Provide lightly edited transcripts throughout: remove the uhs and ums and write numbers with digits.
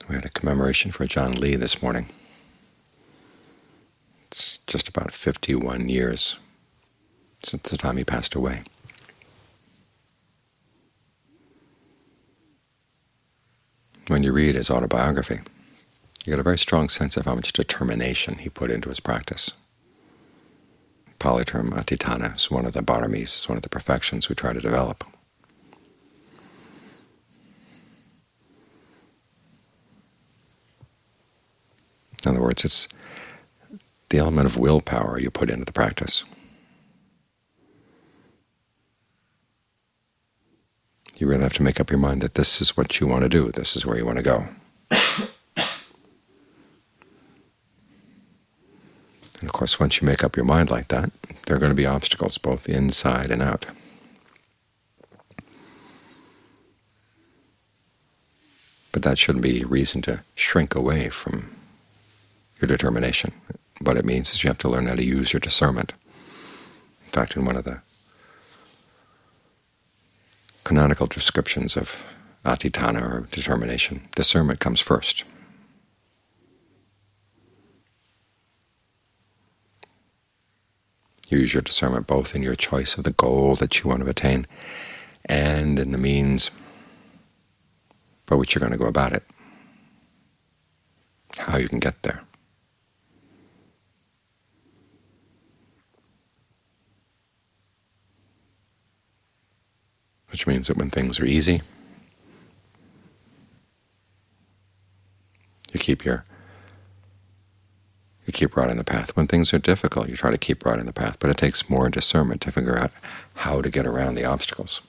We had a commemoration for John Lee this morning. It's just about 51 years since the time he passed away. When you read his autobiography, you get a very strong sense of how much determination he put into his practice. Polyterm Atitana is one of the paramis, is one of the perfections we try to develop. In other words, it's the element of willpower you put into the practice. You really have to make up your mind that this is what you want to do, this is where you want to go. And of course, once you make up your mind like that, there are going to be obstacles both inside and out. But that shouldn't be reason to shrink away from your determination. What it means is you have to learn how to use your discernment. In fact, in one of the canonical descriptions of Atitana, or determination, discernment comes first. Use your discernment both in your choice of the goal that you want to attain and in the means by which you're going to go about it, how you can get there. Which means that when things are easy, you keep right on the path. When things are difficult, you try to keep right on the path, but it takes more discernment to figure out how to get around the obstacles.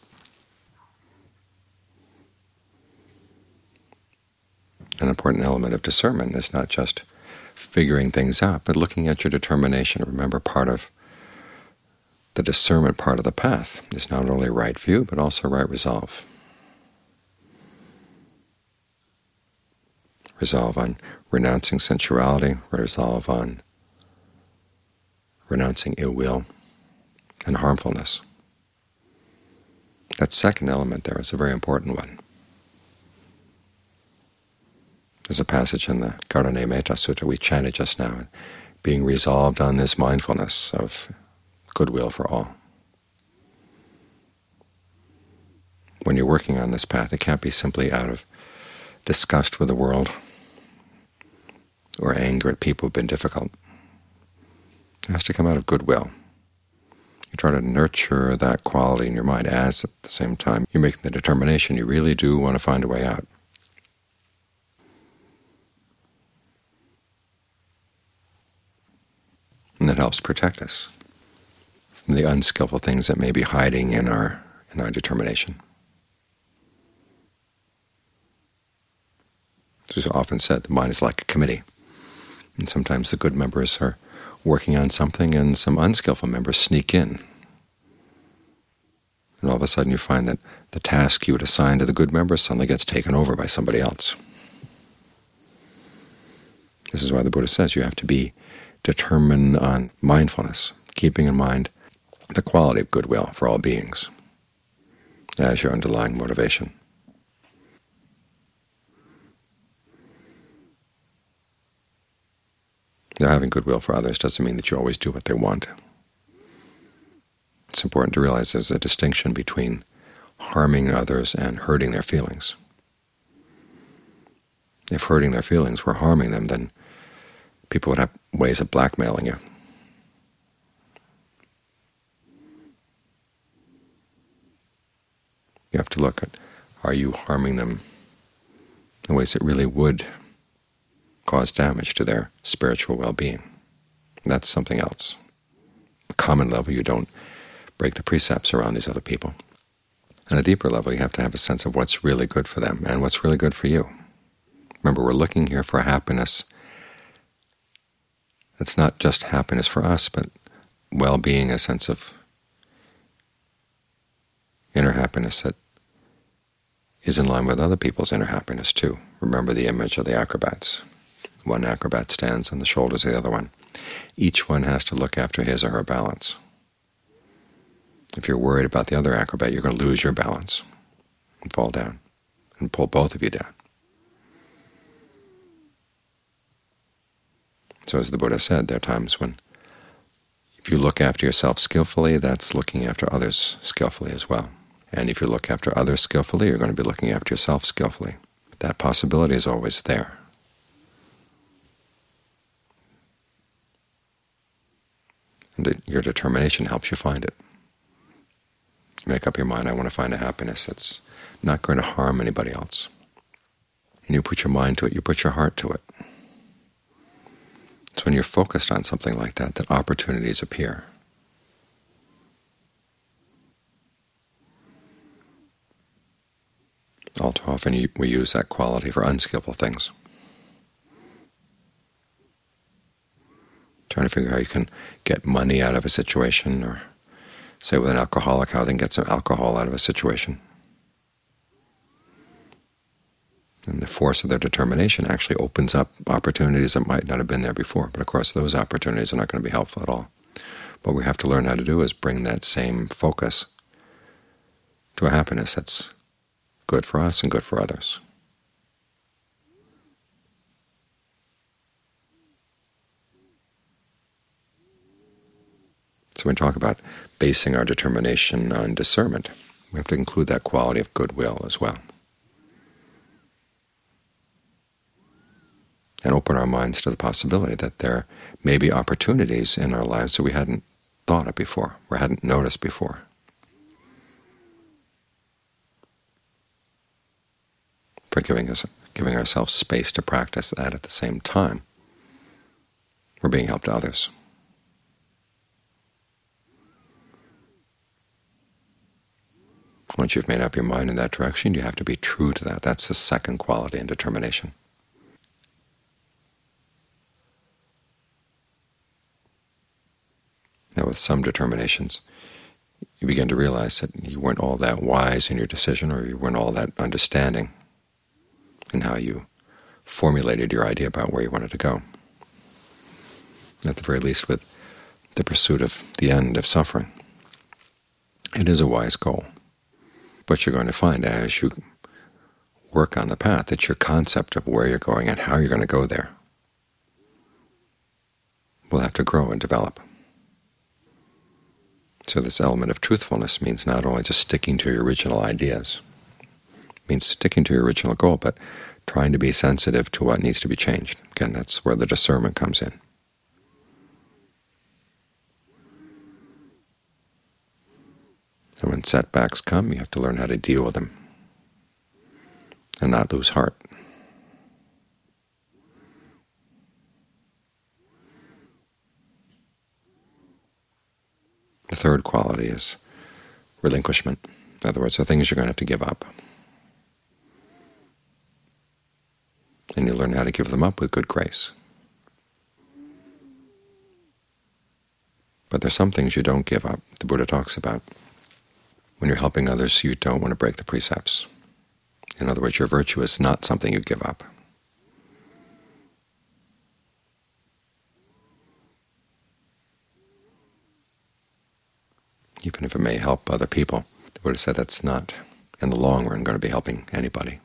An important element of discernment is not just figuring things out, but looking at your determination. Remember, part of the discernment part of the path is not only right view, but also right resolve. Resolve on renouncing sensuality, resolve on renouncing ill will and harmfulness. That second element there is a very important one. There's a passage in the Karane Metta Sutta we chanted just now, being resolved on this mindfulness of goodwill for all. When you're working on this path, it can't be simply out of disgust with the world or anger at people who've been difficult. It has to come out of goodwill. You try to nurture that quality in your mind as at the same time you're making the determination you really do want to find a way out. And that helps protect us from the unskillful things that may be hiding in our determination. As often said, the mind is like a committee, and sometimes the good members are working on something and some unskillful members sneak in. And all of a sudden you find that the task you would assign to the good member suddenly gets taken over by somebody else. This is why the Buddha says you have to be determined on mindfulness, keeping in mind the quality of goodwill for all beings as your underlying motivation. Now, having goodwill for others doesn't mean that you always do what they want. It's important to realize there's a distinction between harming others and hurting their feelings. If hurting their feelings were harming them, then people would have ways of blackmailing you. You have to look at, are you harming them in ways that really would cause damage to their spiritual well-being? That's something else. At a common level, you don't break the precepts around these other people. On a deeper level, you have to have a sense of what's really good for them and what's really good for you. Remember, we're looking here for happiness. It's not just happiness for us, but well-being, a sense of inner happiness that is in line with other people's inner happiness too. Remember the image of the acrobats. One acrobat stands on the shoulders of the other one. Each one has to look after his or her balance. If you're worried about the other acrobat, you're going to lose your balance and fall down and pull both of you down. So as the Buddha said, there are times when if you look after yourself skillfully, that's looking after others skillfully as well. And if you look after others skillfully, you're going to be looking after yourself skillfully. That possibility is always there. And your determination helps you find it. You make up your mind, I want to find a happiness that's not going to harm anybody else. And you put your mind to it, you put your heart to it. It's when you're focused on something like that that opportunities appear. All too often we use that quality for unskillful things. Trying to figure out how you can get money out of a situation, or say with an alcoholic, how they can get some alcohol out of a situation. And the force of their determination actually opens up opportunities that might not have been there before. But of course those opportunities are not going to be helpful at all. What we have to learn how to do is bring that same focus to a happiness that's good for us and good for others. So when we talk about basing our determination on discernment, we have to include that quality of goodwill as well. And open our minds to the possibility that there may be opportunities in our lives that we hadn't thought of before, or hadn't noticed before. For giving ourselves space to practice that at the same time, we're being helped to others. Once you've made up your mind in that direction, you have to be true to that. That's the second quality in determination. Now, with some determinations, you begin to realize that you weren't all that wise in your decision, or you weren't all that understanding in how you formulated your idea about where you wanted to go. At the very least, with the pursuit of the end of suffering, it is a wise goal. But you're going to find as you work on the path that your concept of where you're going and how you're going to go there will have to grow and develop. So this element of truthfulness means not only just sticking to your original ideas, it means sticking to your original goal, but trying to be sensitive to what needs to be changed. Again, that's where the discernment comes in. And when setbacks come, you have to learn how to deal with them and not lose heart. The third quality is relinquishment. In other words, the things you're going to have to give up. And you learn how to give them up with good grace. But there's some things you don't give up, the Buddha talks about. When you're helping others, you don't want to break the precepts. In other words, your virtue is not something you give up. Even if it may help other people, the Buddha said that's not, in the long run, going to be helping anybody.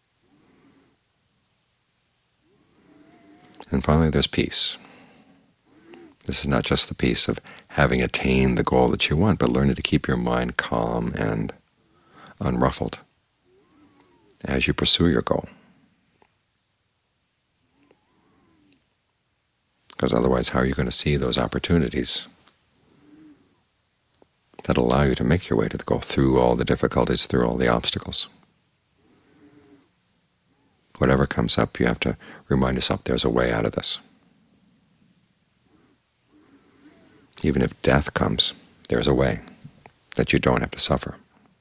And finally, there's peace. This is not just the peace of having attained the goal that you want, but learning to keep your mind calm and unruffled as you pursue your goal. Because otherwise, how are you going to see those opportunities that allow you to make your way to the goal through all the difficulties, through all the obstacles? Whatever comes up, you have to remind yourself there's a way out of this. Even if death comes, there's a way that you don't have to suffer.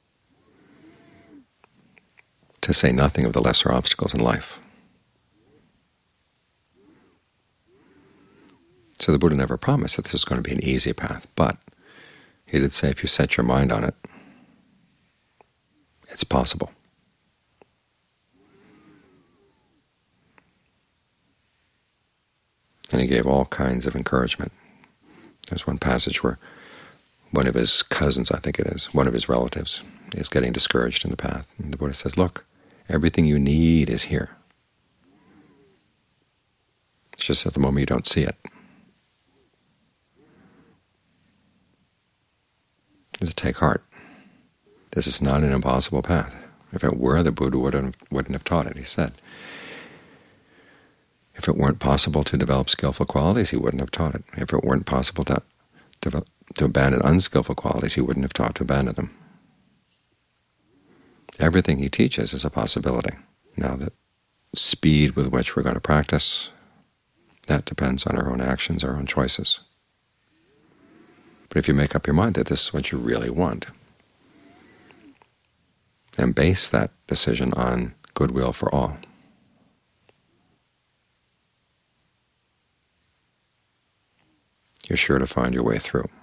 To say nothing of the lesser obstacles in life. So the Buddha never promised that this is going to be an easy path, but he did say if you set your mind on it, it's possible. And he gave all kinds of encouragement. There's one passage where one of his cousins, I think it is, one of his relatives, is getting discouraged in the path. And the Buddha says, look, everything you need is here. It's just at the moment you don't see it. Just take heart. This is not an impossible path. If it were, the Buddha wouldn't have taught it, he said. If it weren't possible to develop skillful qualities, he wouldn't have taught it. If it weren't possible to abandon unskillful qualities, he wouldn't have taught to abandon them. Everything he teaches is a possibility. Now, the speed with which we're going to practice, that depends on our own actions, our own choices. But if you make up your mind that this is what you really want, and base that decision on goodwill for all, you're sure to find your way through.